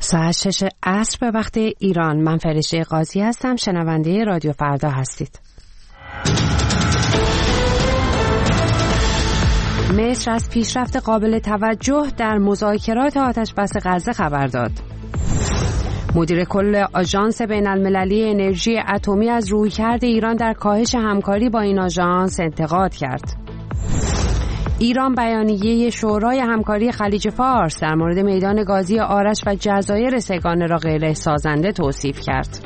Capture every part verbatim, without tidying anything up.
ساعت شش عصر به وقت ایران. من فرشته قاضی هستم. شنونده رادیو فردا هستید. مصر از پیشرفت قابل توجه در مذاکرات آتشبس غزه خبر داد. مدیر کل آژانس بین‌المللی انرژی اتمی از رویکرد ایران در کاهش همکاری با این آژانس انتقاد کرد. ایران بیانیه شورای همکاری خلیج فارس در مورد میدان گازی آرش و جزایر سه‌گانه را غیر سازنده توصیف کرد.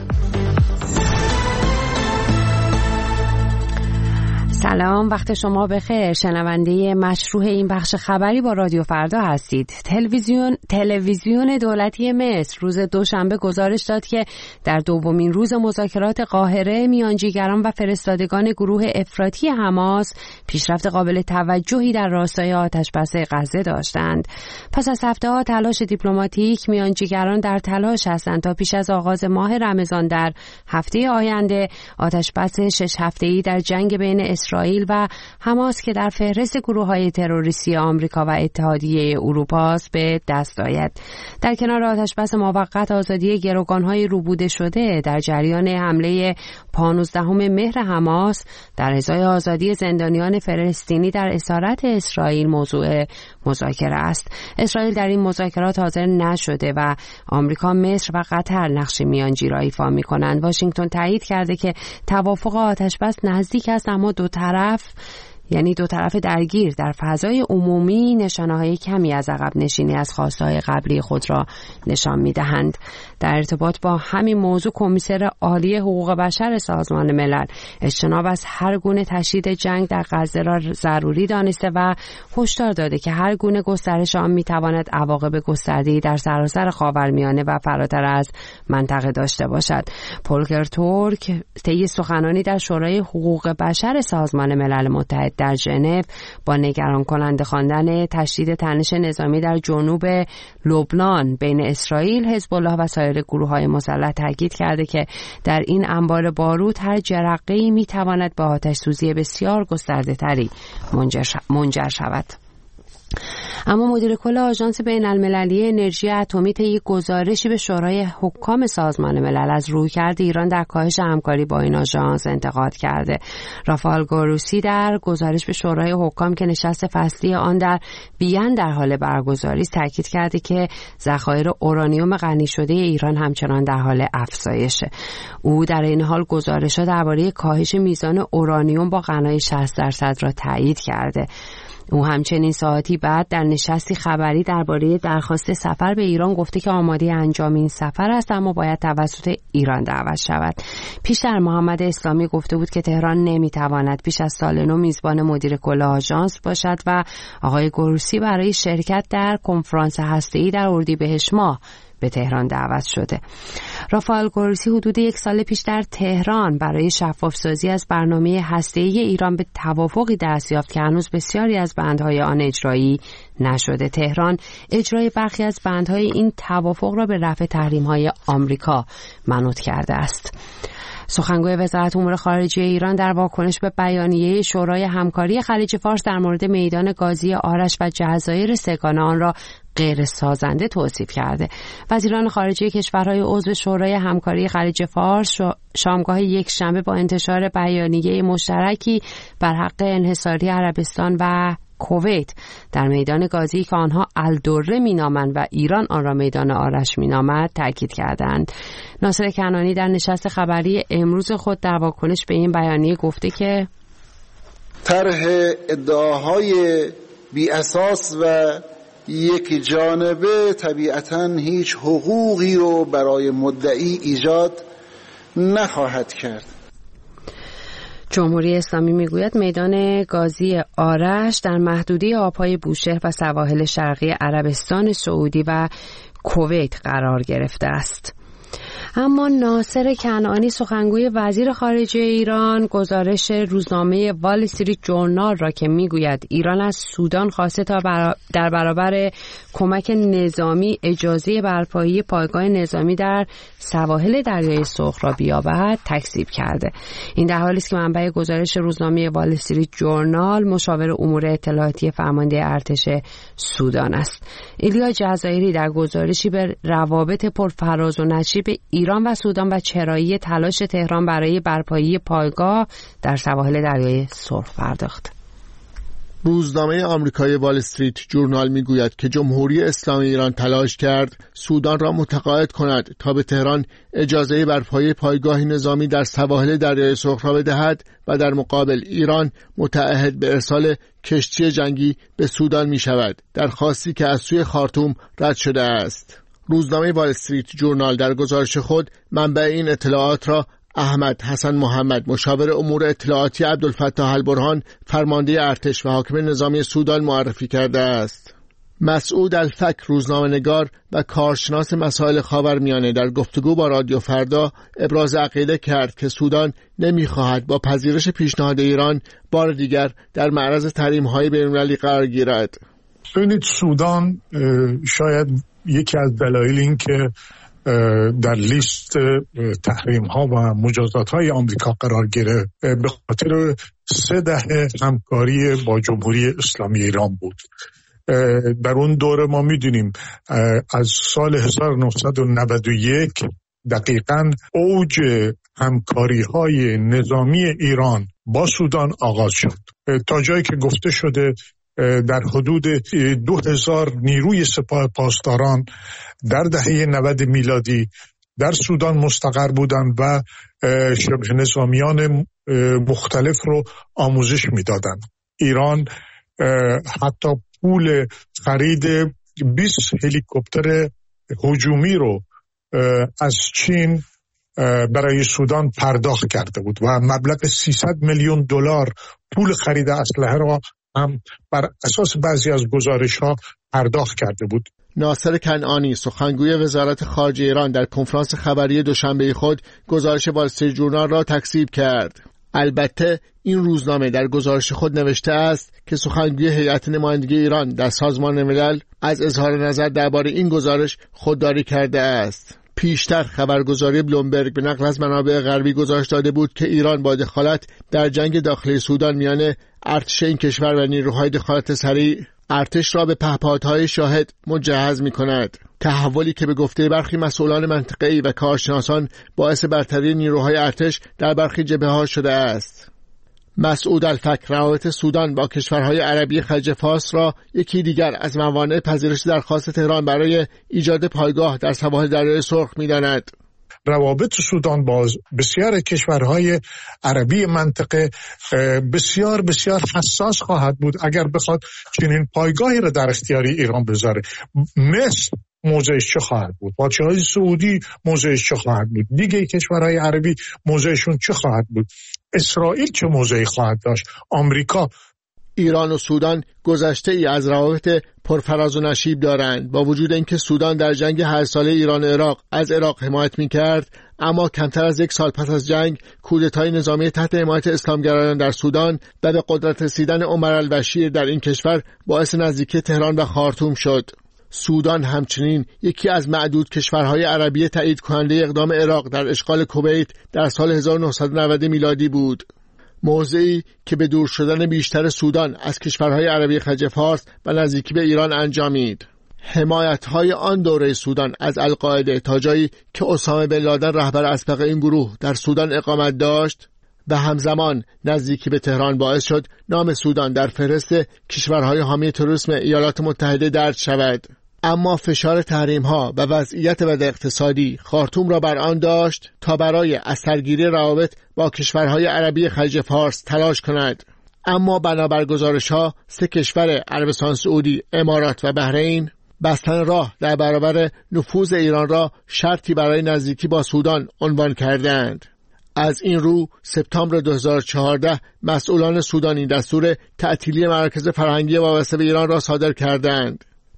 سلام، وقت شما بخیر. شنونده مشروع این بخش خبری با رادیو فردا هستید. تلویزیون تلویزیون دولتی مصر روز دوشنبه گزارش داد که در دومین روز مذاکرات قاهره میانجیگران و فرستادگان گروه افراطی حماس پیشرفت قابل توجهی در راستای آتشبس غزه داشتند. پس از هفته‌ها تلاش دیپلماتیک، میانجیگران در تلاش هستند تا پیش از آغاز ماه رمضان در هفته آینده آتشبس شش هفته‌ای در جنگ بین اسرائیل و حماس که در فهرست گروه‌های تروریستی آمریکا و اتحادیه اروپا است به دست آید. در کنار آتشبس موقت، آزادی گروگان‌های روبوده شده در جریان حمله پانزدهم مهر حماس در ازای آزادی زندانیان فلسطینی در اسارت اسرائیل موضوع مذاکره است. اسرائیل در این مذاکرات حاضر نشده و آمریکا، مصر و قطر نقش میانجی را ایفا می‌کنند. واشنگتن تایید کرده که توافق آتشبس نزدیک است، اما دو طرف یعنی دو طرف درگیر در فضای عمومی نشانه‌های کمی از عقب نشینی از خواسته‌های قبلی خود را نشان می‌دهند. در ارتباط با همین موضوع، کمیسر عالی حقوق بشر سازمان ملل اجتناب از هر گونه تشدید جنگ در غزه را ضروری دانسته و هشدار داده که هر گونه گسترش آن می‌تواند عواقب گسترده‌ای در سراسر خاورمیانه و فراتر از منطقه داشته باشد. فولکر تورک طی سخنانی در شورای حقوق بشر سازمان ملل متحد در ژنو با نگران کننده خواندن تشدید تنش نظامی در جنوب لبنان بین اسرائیل، حزب الله و سایر گروه‌های مسلح تاکید کرده که در این انبار بارود هر جرقه‌ای می‌تواند به آتش‌سوزی بسیار گسترده‌تری منجر شود. اما مدیر کل آژانس بین‌المللی انرژی اتمی طی گزارشی به شورای حکام سازمان ملل از رویکرد ایران در کاهش همکاری با این آژانس انتقاد کرده. رافائل گروسی در گزارش به شورای حکام که نشست فصلی آن در وین در حال برگزاری است تاکید کرده که ذخایر اورانیوم غنی شده ایران همچنان در حال افزایشه. او در این حال گزارش‌ها درباره کاهش میزان اورانیوم با غنای شصت درصد را تایید کرده. او همچنین ساعتی بعد در نشستی خبری درباره درخواست سفر به ایران گفته که آماده انجام این سفر است، اما باید توسط ایران دعوت شود. پیشتر محمد اسلامی گفته بود که تهران نمیتواند پیش از سال نو میزبان مدیر کل آژانس باشد و آقای گروسی برای شرکت در کنفرانس هسته‌ای در اردیبهشت ماه به تهران دعوت شده. رافائل گروسی حدود یک سال پیش در تهران برای شفاف‌سازی از برنامه هسته‌ای ایران به توافقی دست یافت که هنوز بسیاری از بندهای آن اجرایی نشده. تهران اجرای برخی از بندهای این توافق را به رفع تحریم‌های آمریکا منوط کرده است. سخنگوی وزارت امور خارجه ایران در واکنش به بیانیه شورای همکاری خلیج فارس در مورد میدان گازی آرش و جزایر سه‌گانه آن را غیر سازنده توصیف کرده. وزیران خارجه کشورهای عضو شورای همکاری خلیج فارس شامگاه یک شنبه با انتشار بیانیه مشترکی بر حق انحصاری عربستان و کویت در میدان گازی که آنها الدره مینامند و ایران آن را میدان آرش مینامد تاکید کردند. ناصر کنعانی در نشست خبری امروز خود در واکنش به این بیانیه گفته که طرح ادعاهای بی اساس و یک جانبه طبیعتاً هیچ حقوقی رو برای مدعی ایجاد نخواهد کرد. جمهوری اسلامی میگوید میدان گازی آرش در محدوده آبهای بوشهر و سواحل شرقی عربستان سعودی و کویت قرار گرفته است. اما ناصر کنعانی سخنگوی وزیر خارجه ایران گزارش روزنامه وال استریت جورنال را که میگوید ایران از سودان خواسته تا در برابر کمک نظامی اجازه برپایی پایگاه نظامی در سواحل دریای سرخ را بیابد تکذیب کرده. این در حالی است که منبع گزارش روزنامه وال استریت جورنال مشاور امور اطلاعاتی فرمانده ارتش سودان است. ایلیا جزایری در گزارشی به روابط پرفراز و نشیب ایران و سودان و چرایی تلاش تهران برای برپایی پایگاه در سواحل دریای سرخ پرداخت. روزنامه آمریکایی وال استریت جورنال میگوید که جمهوری اسلامی ایران تلاش کرد سودان را متقاعد کند تا به تهران اجازه برپایی پایگاه نظامی در سواحل دریای سرخ را بدهد و در مقابل ایران متعهد به ارسال کشتی جنگی به سودان می شود، درخواستی که از سوی خارتوم رد شده است. روزنامه وال استریت جورنال در گزارش خود منبع این اطلاعات را احمد حسن محمد مشاور امور اطلاعاتی عبدالفتاح البرهان فرمانده ارتش و حاکم نظامی سودان معرفی کرده است. مسعود الفک روزنامه‌نگار و کارشناس مسائل خاورمیانه در گفتگو با رادیو فردا ابراز عقیده کرد که سودان نمی‌خواهد با پذیرش پیشنهاد ایران بار دیگر در معرض تحریم‌های بین‌المللی قرار گیرد. ببینید سودان شاید یکی از دلایل این که در لیست تحریم ها و مجازات های آمریکا قرار گرفت به خاطر سه دهه همکاری با جمهوری اسلامی ایران بود. در اون دوره ما میدونیم از سال هزار و نهصد و نود و یک دقیقاً اوج همکاری های نظامی ایران با سودان آغاز شد، تا جایی که گفته شده در حدود دو هزار نیروی سپاه پاسداران در دهه نود میلادی در سودان مستقر بودند و شبه نظامیان مختلف رو آموزش میدادند. ایران حتی پول خرید بیست هلیکوپتر هجومی رو از چین برای سودان پرداخت کرده بود و مبلغ سیصد میلیون دلار پول خرید اسلحه را هم بر اساس بعضی از گزارش‌ها پرداخت کرده بود. ناصر کنعانی سخنگوی وزارت خارجه ایران در کنفرانس خبری دوشنبه خود گزارش وال استریت جورنال را تکذیب کرد. البته این روزنامه در گزارش خود نوشته است که سخنگوی هیئت نمایندگی ایران در سازمان ملل از اظهار نظر درباره این گزارش خودداری کرده است. پیشتر خبرگزاری بلومبرگ به نقل از منابع غربی گزارش داده بود که ایران با دخالت در جنگ داخلی سودان میان ارتش این کشور و نیروهای دخالت سریع ارتش را به پهپادهای شاهد مجهز می کند. تحولی که به گفته برخی مسئولان منطقه‌ای و کارشناسان باعث برتری نیروهای ارتش در برخی جبهه‌ها شده است. مسعود الفک روابط سودان با کشورهای عربی خلیج فارس را یکی دیگر از موانع پذیرش درخواست تهران برای ایجاد پایگاه در سواحل دریای سرخ می‌داند. روابط سودان با بسیار کشورهای عربی منطقه بسیار بسیار حساس خواهد بود اگر بخواد چنین پایگاهی را در اختیار ایران بذاره. مصر موضعش چه خواهد بود؟ پادشاهی سعودی موضعش چه خواهد بود؟ دیگه کشورهای عربی موضعشون چه خواهد بود؟ اسرائیل چه موضعی خواهد داشت؟ آمریکا؟ ایران و سودان گذشته ای از روابط پرفراز و نشیب دارند. با وجود اینکه سودان در جنگ هر ساله ایران و عراق از عراق حمایت می‌کرد، اما کمتر از یک سال پس از جنگ کودتای نظامی تحت حمایت اسلامگرایان در سودان و به قدرت رسیدن عمر البشیر در این کشور باعث نزدیکی تهران و خارتوم شد. سودان همچنین یکی از معدود کشورهای عربی تایید کننده اقدام عراق در اشغال کویت در سال هزار و نهصد و نود میلادی بود. موضعی که به دور شدن بیشتر سودان از کشورهای عربی خلیج فارس و نزدیکی به ایران انجامید. حمایت‌های آن دوره سودان از القاعده تا جایی که اسامه بن لادن رهبر اسبق این گروه در سودان اقامت داشت و همزمان نزدیکی به تهران باعث شد نام سودان در فهرست کشورهای حامی تروریسم ایالات متحده درج شود. اما فشار تحریم‌ها و وضعیت بد اقتصادی خارتوم را بر آن داشت تا برای اثرگیری روابط با کشورهای عربی خلیج فارس تلاش کند. اما بنابر گزارش‌ها سه کشور عربستان سعودی، امارات و بحرین بستن راه در برابر نفوذ ایران را شرطی برای نزدیکی با سودان عنوان کردند. از این رو سپتامبر دو هزار و چهارده مسئولان سودانی دستور تعطیلی مراکز فرهنگی وابسته به ایران را صادر کردند.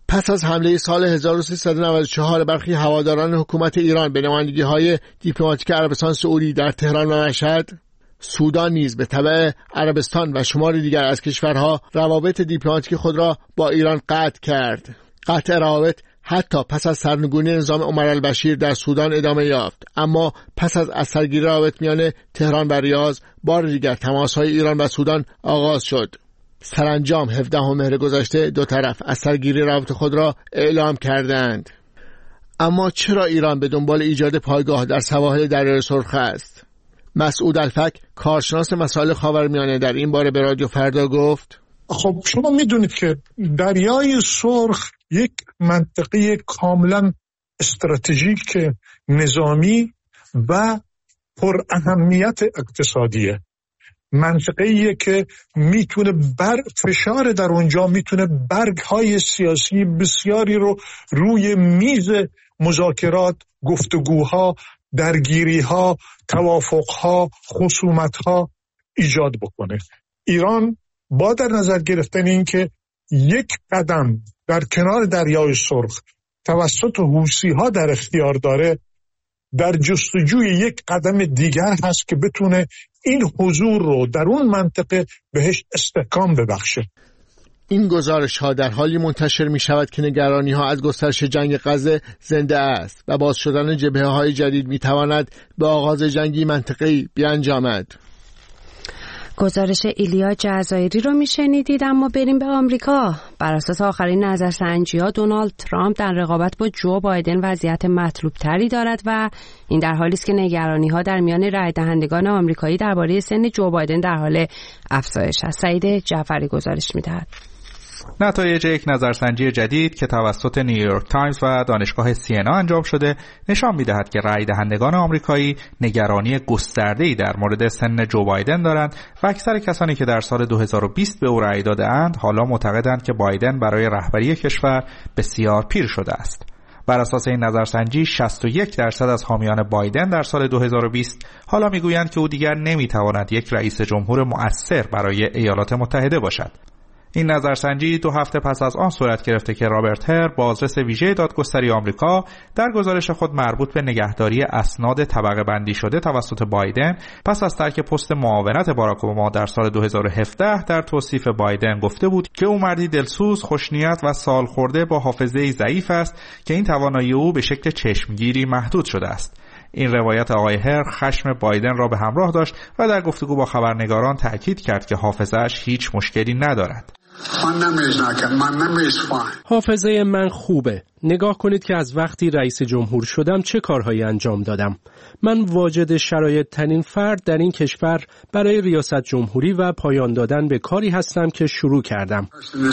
پس از حمله سال هزار و سیصد و نود و چهار برخی هواداران حکومت ایران به نمایندگی‌های دیپلماتیک عربستان سعودی در تهران و مشهد، سودان نیز به تبع عربستان و شمار دیگر از کشورها روابط دیپلماتیک خود را با ایران قطع کرد. قطع روابط حتی پس از سرنگونی نظام عمر البشیر در سودان ادامه یافت، اما پس از اثرگیری روابط میان تهران و ریاض بار دیگر تماس‌های ایران و سودان آغاز شد. سرانجام هفدهم مهر گذشته دو طرف اثرگیری روابط خود را اعلام کردند. اما چرا ایران به دنبال ایجاد پایگاه در سواحل دریای سرخ است؟ مسعود الفک، کارشناس مسائل خاورمیانه، در این باره به رادیو فردا گفت: خب شما میدونید که دریای سرخ یک منطقه کاملا استراتژیک نظامی و پر اهمیت اقتصادیه. منطقه‌ایه که میتونه بر فشار در اونجا میتونه برگ‌های سیاسی بسیاری رو روی میز مذاکرات، گفتگوها، درگیری‌ها، توافق‌ها، خصومت‌ها ایجاد بکنه. ایران با در نظر گرفتن این که یک قدم در کنار دریای سرخ توسط حوثی‌ها در اختیار داره، در جستجوی یک قدم دیگر هست که بتونه این حضور رو در اون منطقه بهش استحکام ببخشه. این گزارش ها در حالی منتشر می شود که نگرانی ها از گسترش جنگ غزه زنده است و باز شدن جبهه های جدید می تواند به آغاز جنگی منطقه‌ای بیانجامد. گزارش ایلیا جزایری رو میشنیدید. اما بریم به آمریکا. بر اساس آخرین نظرسنجی‌ها دونالد ترامپ در رقابت با جو بایدن وضعیت مطلوب تری دارد و این در حالی است که نگرانی‌ها در میان رای دهندگان آمریکایی درباره سن جو بایدن در حال افزایش است. سعید جعفری گزارش می‌دهد. نتایج یک نظرسنجی جدید که توسط نیویورک تایمز و دانشگاه سینا انجام شده نشان می‌دهد که رای دهندگان آمریکایی نگرانی گسترده‌ای در مورد سن جو بایدن دارند و اکثر کسانی که در سال دو هزار و بیست به او رای داده‌اند حالا معتقدند که بایدن برای رهبری کشور بسیار پیر شده است. بر اساس این نظرسنجی شصت و یک درصد از حامیان بایدن در سال دو هزار و بیست حالا می‌گویند که او دیگر نمی‌تواند یک رئیس جمهور مؤثر برای ایالات متحده باشد. این نظرسنجی دو هفته پس از آن صورت گرفته که رابرت هر، بازرس ویژه دادگستری آمریکا، در گزارش خود مربوط به نگهداری اسناد طبقه بندی شده توسط بایدن پس از ترک پست معاونت باراک اوباما در سال دو هزار و هفده در توصیف بایدن گفته بود که او مردی دلسوز، خوشنیت و سالخورده با حافظه‌ای ضعیف است که این توانایی او به شکل چشمگیری محدود شده است. این روایت آقای هر خشم بایدن را به همراه داشت و در گفتگو با خبرنگاران تأکید کرد که حافظه‌اش هیچ مشکلی ندارد. حافظه من خوبه. نگاه کنید که از وقتی رئیس جمهور شدم چه کارهایی انجام دادم. من واجد شرایط ترین فرد در این کشور برای ریاست جمهوری و پایان دادن به کاری هستم که شروع کردم.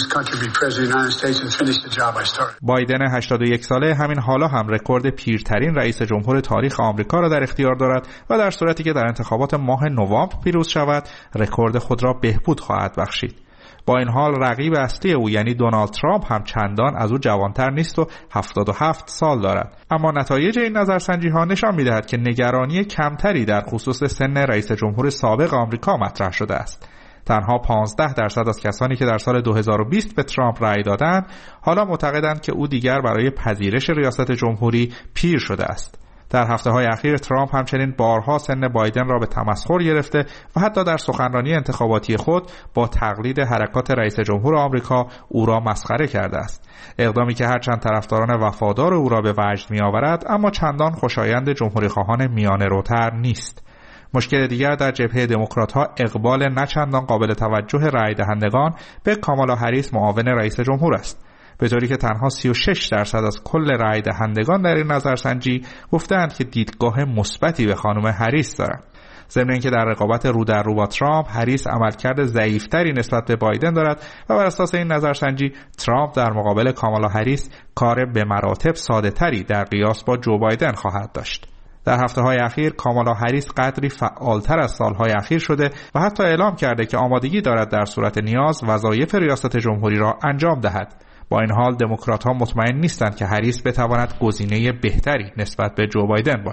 بایدن هشتاد و یک ساله همین حالا هم رکورد پیرترین رئیس جمهور تاریخ آمریکا را در اختیار دارد و در صورتی که در انتخابات ماه نوامبر پیروز شود رکورد خود را بهبود خواهد بخشید. با این حال رقیب اصلی او یعنی دونالد ترامپ هم چندان از او جوانتر نیست و هفتاد و هفت سال دارد. اما نتایج این نظرسنجی ها نشان می‌دهد که نگرانی کمتری در خصوص سن رئیس جمهور سابق آمریکا مطرح شده است. تنها پانزده درصد از کسانی که در سال دو هزار و بیست به ترامپ رأی دادند حالا معتقدند که او دیگر برای پذیرش ریاست جمهوری پیر شده است. در هفته‌های اخیر ترامپ همچنین بارها سن بایدن را به تمسخر گرفته و حتی در سخنرانی انتخاباتی خود با تقلید حرکات رئیس جمهور آمریکا او را مسخره کرده است. اقدامی که هرچند طرفداران وفادار او را به وجد می‌آورد اما چندان خوشایند جمهوری‌خواهان میانه‌روتر نیست. مشکل دیگر در جبهه دموکرات‌ها اقبال نچندان قابل توجه رای دهندگان به کامالا هریس معاون رئیس جمهور است، به طوری که تنها سی و شش درصد از کل رای دهندگان در این نظرسنجی گفتند که دیدگاه مثبتی به خانم هریس دارند. ضمن اینکه در رقابت رو در رو با ترامپ هریس عملکرد ضعیفتری نسبت به بایدن دارد و بر اساس این نظرسنجی ترامپ در مقابل کامالا هریس کار به مراتب ساده‌تری در قیاس با جو بایدن خواهد داشت. در هفته‌های اخیر کامالا هریس قدری فعالتر از سالهای اخیر شده و حتی اعلام کرده که آمادگی دارد در صورت نیاز وظایف ریاست جمهوری را انجام دهد. با این حال دموکرات‌ها مطمئن نیستند که هریس بتواند گزینه بهتری نسبت به جو بایدن باشد.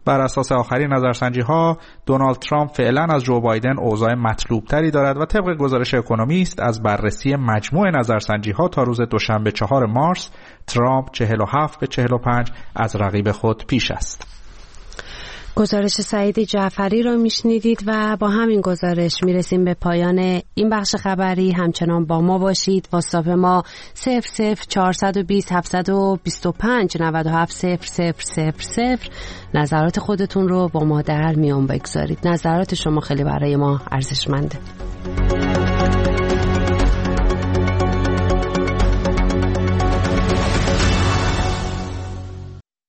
بر اساس آخرین نظرسنجی‌ها دونالد ترامپ فعلا از جو بایدن اوضاع مطلوب‌تری دارد و طبق گزارش اکونومیست از بررسی مجموع نظرسنجی‌ها تا روز دوشنبه چهارم مارس ترامپ چهل و هفت به چهل و پنج از رقیب خود پیش است. گزارش سعید جعفری را میشنیدید و با همین گزارش میرسیم به پایان این بخش خبری. همچنان با ما باشید. واتساپ ما صفر صفر چهارصد و بیست هفتصد و بیست و پنج نود و هفت صفر صفر صفر صفر. نظرات خودتون رو با ما در میان بگذارید. نظرات شما خیلی برای ما ارزشمنده.